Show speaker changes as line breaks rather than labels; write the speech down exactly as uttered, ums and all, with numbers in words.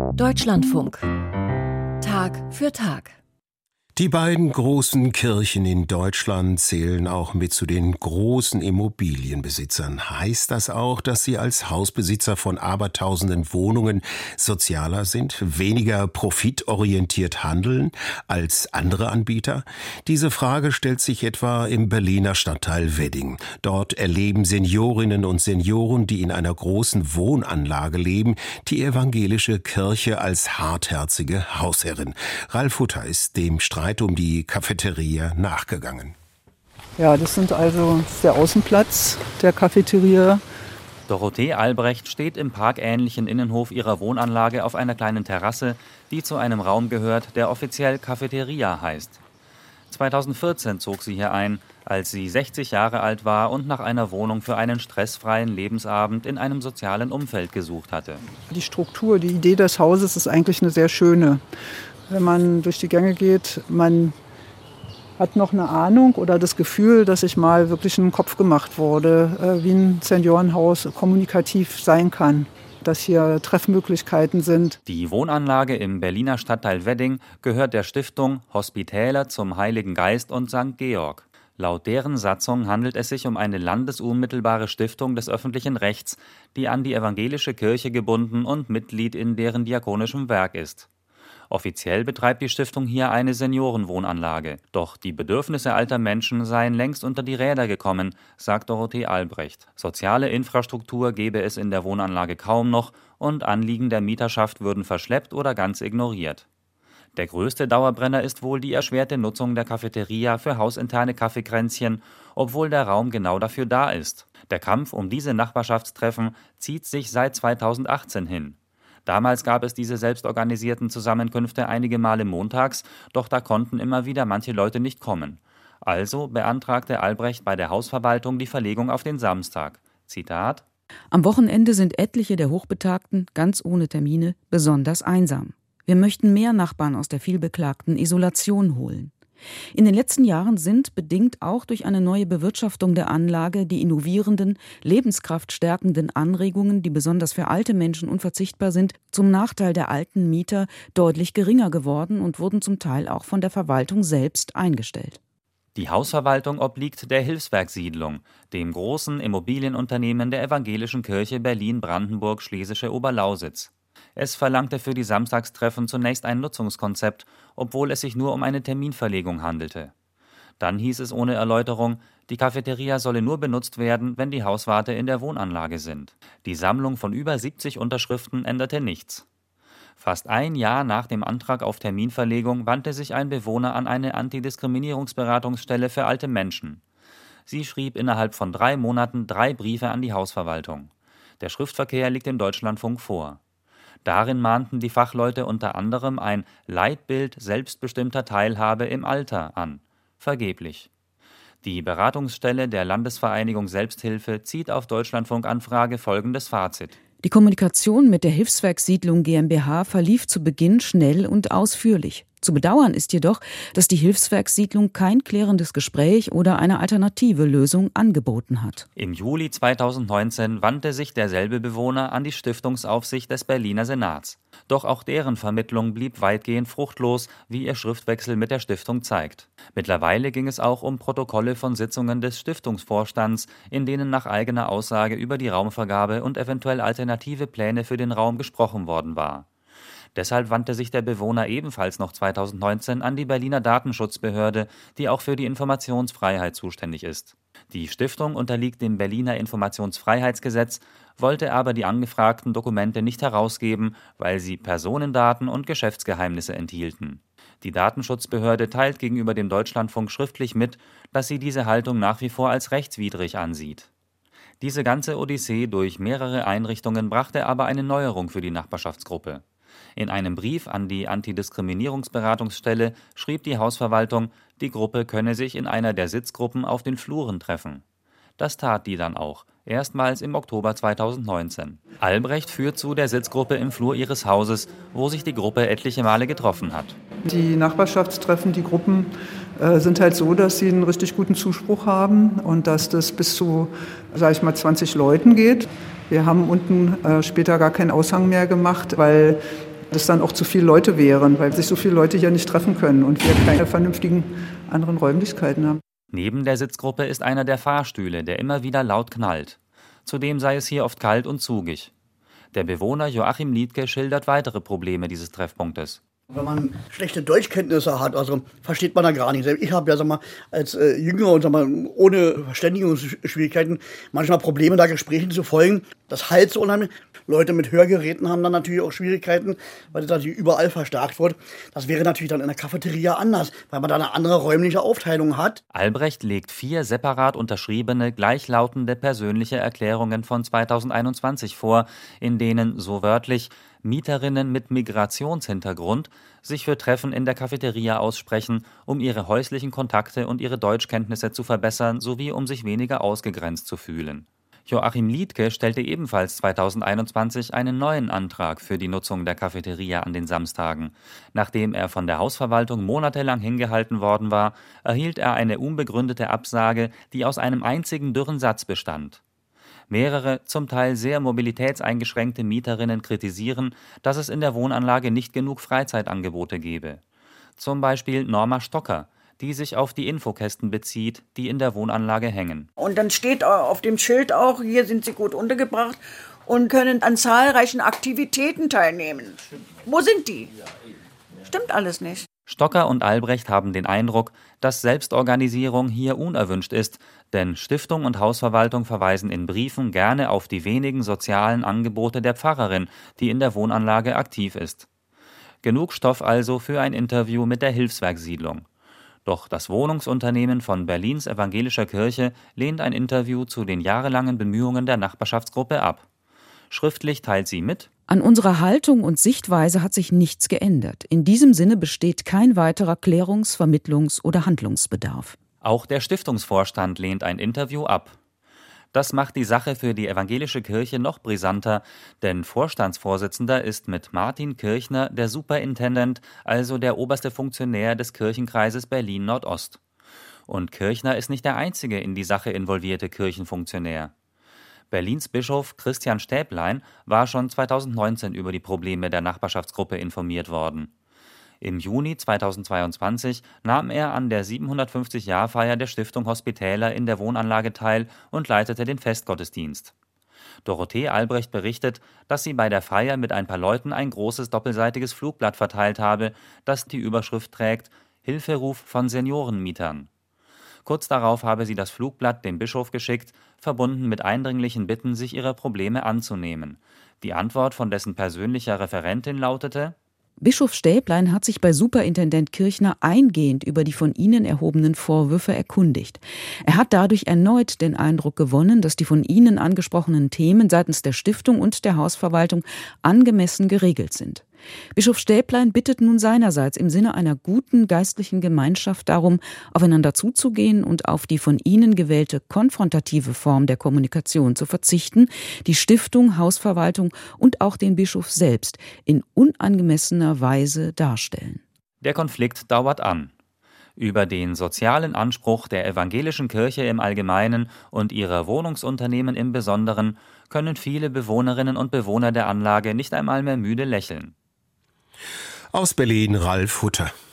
Deutschlandfunk. Tag für Tag.
Die beiden großen Kirchen in Deutschland zählen auch mit zu den großen Immobilienbesitzern. Heißt das auch, dass sie als Hausbesitzer von abertausenden Wohnungen sozialer sind, weniger profitorientiert handeln als andere Anbieter? Diese Frage stellt sich etwa im Berliner Stadtteil Wedding. Dort erleben Seniorinnen und Senioren, die in einer großen Wohnanlage leben, die evangelische Kirche als hartherzige Hausherrin. Ralf Hutter ist dem Streit um die Cafeteria nachgegangen.
Ja, das sind also das ist der Außenplatz der Cafeteria.
Dorothee Albrecht steht im parkähnlichen Innenhof ihrer Wohnanlage auf einer kleinen Terrasse, die zu einem Raum gehört, der offiziell Cafeteria heißt. zweitausendvierzehn zog sie hier ein, als sie sechzig Jahre alt war und nach einer Wohnung für einen stressfreien Lebensabend in einem sozialen Umfeld gesucht hatte.
Die Struktur, die Idee des Hauses ist eigentlich eine sehr schöne. Wenn man durch die Gänge geht, man hat noch eine Ahnung oder das Gefühl, dass sich mal wirklich ein Kopf gemacht wurde, wie ein Seniorenhaus kommunikativ sein kann, dass hier Treffmöglichkeiten sind.
Die Wohnanlage im Berliner Stadtteil Wedding gehört der Stiftung Hospitäler zum Heiligen Geist und Sankt Georg. Laut deren Satzung handelt es sich um eine landesunmittelbare Stiftung des öffentlichen Rechts, die an die evangelische Kirche gebunden und Mitglied in deren diakonischem Werk ist. Offiziell betreibt die Stiftung hier eine Seniorenwohnanlage. Doch die Bedürfnisse alter Menschen seien längst unter die Räder gekommen, sagt Dorothee Albrecht. Soziale Infrastruktur gebe es in der Wohnanlage kaum noch und Anliegen der Mieterschaft würden verschleppt oder ganz ignoriert. Der größte Dauerbrenner ist wohl die erschwerte Nutzung der Cafeteria für hausinterne Kaffeekränzchen, obwohl der Raum genau dafür da ist. Der Kampf um diese Nachbarschaftstreffen zieht sich seit zweitausendachtzehn hin. Damals gab es diese selbstorganisierten Zusammenkünfte einige Male montags, doch da konnten immer wieder manche Leute nicht kommen. Also beantragte Albrecht bei der Hausverwaltung die Verlegung auf den Samstag. Zitat:
Am Wochenende sind etliche der Hochbetagten, ganz ohne Termine, besonders einsam. Wir möchten mehr Nachbarn aus der vielbeklagten Isolation holen. In den letzten Jahren sind, bedingt auch durch eine neue Bewirtschaftung der Anlage, die innovierenden, lebenskraftstärkenden Anregungen, die besonders für alte Menschen unverzichtbar sind, zum Nachteil der alten Mieter deutlich geringer geworden und wurden zum Teil auch von der Verwaltung selbst eingestellt.
Die Hausverwaltung obliegt der Hilfswerk-Siedlung, dem großen Immobilienunternehmen der Evangelischen Kirche Berlin-Brandenburg-Schlesische Oberlausitz. Es verlangte für die Samstagstreffen zunächst ein Nutzungskonzept, obwohl es sich nur um eine Terminverlegung handelte. Dann hieß es ohne Erläuterung, die Cafeteria solle nur benutzt werden, wenn die Hauswarte in der Wohnanlage sind. Die Sammlung von über siebzig Unterschriften änderte nichts. Fast ein Jahr nach dem Antrag auf Terminverlegung wandte sich ein Bewohner an eine Antidiskriminierungsberatungsstelle für alte Menschen. Sie schrieb innerhalb von drei Monaten drei Briefe an die Hausverwaltung. Der Schriftverkehr liegt im Deutschlandfunk vor. Darin mahnten die Fachleute unter anderem ein Leitbild selbstbestimmter Teilhabe im Alter an. Vergeblich. Die Beratungsstelle der Landesvereinigung Selbsthilfe zieht auf Deutschlandfunk-Anfrage folgendes Fazit.
Die Kommunikation mit der Hilfswerk-Siedlung GmbH verlief zu Beginn schnell und ausführlich. Zu bedauern ist jedoch, dass die Hilfswerk-Siedlung kein klärendes Gespräch oder eine alternative Lösung angeboten hat.
Im Juli zweitausendneunzehn wandte sich derselbe Bewohner an die Stiftungsaufsicht des Berliner Senats. Doch auch deren Vermittlung blieb weitgehend fruchtlos, wie ihr Schriftwechsel mit der Stiftung zeigt. Mittlerweile ging es auch um Protokolle von Sitzungen des Stiftungsvorstands, in denen nach eigener Aussage über die Raumvergabe und eventuell alternative Pläne für den Raum gesprochen worden war. Deshalb wandte sich der Bewohner ebenfalls noch zweitausendneunzehn an die Berliner Datenschutzbehörde, die auch für die Informationsfreiheit zuständig ist. Die Stiftung unterliegt dem Berliner Informationsfreiheitsgesetz, wollte aber die angefragten Dokumente nicht herausgeben, weil sie Personendaten und Geschäftsgeheimnisse enthielten. Die Datenschutzbehörde teilt gegenüber dem Deutschlandfunk schriftlich mit, dass sie diese Haltung nach wie vor als rechtswidrig ansieht. Diese ganze Odyssee durch mehrere Einrichtungen brachte aber eine Neuerung für die Nachbarschaftsgruppe. In einem Brief an die Antidiskriminierungsberatungsstelle schrieb die Hausverwaltung, die Gruppe könne sich in einer der Sitzgruppen auf den Fluren treffen. Das tat die dann auch, erstmals im Oktober zweitausendneunzehn. Albrecht führt zu der Sitzgruppe im Flur ihres Hauses, wo sich die Gruppe etliche Male getroffen hat.
Die Nachbarschaftstreffen, die Gruppen äh, sind halt so, dass sie einen richtig guten Zuspruch haben und dass das bis zu, sag ich mal, zwanzig Leuten geht. Wir haben unten äh, später gar keinen Aushang mehr gemacht, weil dass dann auch zu viele Leute wären, weil sich so viele Leute hier nicht treffen können und wir keine vernünftigen anderen Räumlichkeiten haben.
Neben der Sitzgruppe ist einer der Fahrstühle, der immer wieder laut knallt. Zudem sei es hier oft kalt und zugig. Der Bewohner Joachim Liedke schildert weitere Probleme dieses Treffpunktes.
Wenn man schlechte Deutschkenntnisse hat, also versteht man da gar nichts. Ich habe ja sag mal, als äh, Jünger und sag mal, ohne Verständigungsschwierigkeiten manchmal Probleme, da Gesprächen zu folgen. Das halt so unheimlich. Leute mit Hörgeräten haben dann natürlich auch Schwierigkeiten, weil das natürlich überall verstärkt wird. Das wäre natürlich dann in der Cafeteria anders, weil man da eine andere räumliche Aufteilung hat.
Albrecht legt vier separat unterschriebene, gleichlautende persönliche Erklärungen von zweitausendeinundzwanzig vor, in denen so wörtlich Mieterinnen mit Migrationshintergrund sich für Treffen in der Cafeteria aussprechen, um ihre häuslichen Kontakte und ihre Deutschkenntnisse zu verbessern, sowie um sich weniger ausgegrenzt zu fühlen. Joachim Liedke stellte ebenfalls zweitausendeinundzwanzig einen neuen Antrag für die Nutzung der Cafeteria an den Samstagen. Nachdem er von der Hausverwaltung monatelang hingehalten worden war, erhielt er eine unbegründete Absage, die aus einem einzigen dürren Satz bestand. Mehrere, zum Teil sehr mobilitätseingeschränkte Mieterinnen kritisieren, dass es in der Wohnanlage nicht genug Freizeitangebote gebe. Zum Beispiel Norma Stocker, die sich auf die Infokästen bezieht, die in der Wohnanlage hängen.
Und dann steht auf dem Schild auch, hier sind Sie gut untergebracht und können an zahlreichen Aktivitäten teilnehmen. Wo sind die? Stimmt alles nicht.
Stocker und Albrecht haben den Eindruck, dass Selbstorganisierung hier unerwünscht ist, denn Stiftung und Hausverwaltung verweisen in Briefen gerne auf die wenigen sozialen Angebote der Pfarrerin, die in der Wohnanlage aktiv ist. Genug Stoff also für ein Interview mit der Hilfswerksiedlung. Doch das Wohnungsunternehmen von Berlins Evangelischer Kirche lehnt ein Interview zu den jahrelangen Bemühungen der Nachbarschaftsgruppe ab. Schriftlich teilt sie mit:
An unserer Haltung und Sichtweise hat sich nichts geändert. In diesem Sinne besteht kein weiterer Klärungs-, Vermittlungs- oder Handlungsbedarf.
Auch der Stiftungsvorstand lehnt ein Interview ab. Das macht die Sache für die Evangelische Kirche noch brisanter, denn Vorstandsvorsitzender ist mit Martin Kirchner der Superintendent, also der oberste Funktionär des Kirchenkreises Berlin-Nordost. Und Kirchner ist nicht der einzige in die Sache involvierte Kirchenfunktionär. Berlins Bischof Christian Stäblein war schon zweitausendneunzehn über die Probleme der Nachbarschaftsgruppe informiert worden. Im Juni zweitausendzweiundzwanzig nahm er an der siebenhundertfünfzig-Jahr-Feier der Stiftung Hospitäler in der Wohnanlage teil und leitete den Festgottesdienst. Dorothee Albrecht berichtet, dass sie bei der Feier mit ein paar Leuten ein großes doppelseitiges Flugblatt verteilt habe, das die Überschrift trägt: Hilferuf von Seniorenmietern. Kurz darauf habe sie das Flugblatt dem Bischof geschickt, verbunden mit eindringlichen Bitten, sich ihrer Probleme anzunehmen. Die Antwort von dessen persönlicher Referentin lautete:
Bischof Stäblein hat sich bei Superintendent Kirchner eingehend über die von Ihnen erhobenen Vorwürfe erkundigt. Er hat dadurch erneut den Eindruck gewonnen, dass die von Ihnen angesprochenen Themen seitens der Stiftung und der Hausverwaltung angemessen geregelt sind. Bischof Stäblein bittet nun seinerseits im Sinne einer guten geistlichen Gemeinschaft darum, aufeinander zuzugehen und auf die von Ihnen gewählte konfrontative Form der Kommunikation zu verzichten, die Stiftung, Hausverwaltung und auch den Bischof selbst in unangemessener Weise darstellen.
Der Konflikt dauert an. Über den sozialen Anspruch der evangelischen Kirche im Allgemeinen und ihrer Wohnungsunternehmen im Besonderen können viele Bewohnerinnen und Bewohner der Anlage nicht einmal mehr müde lächeln.
Aus Berlin Ralf Hutter.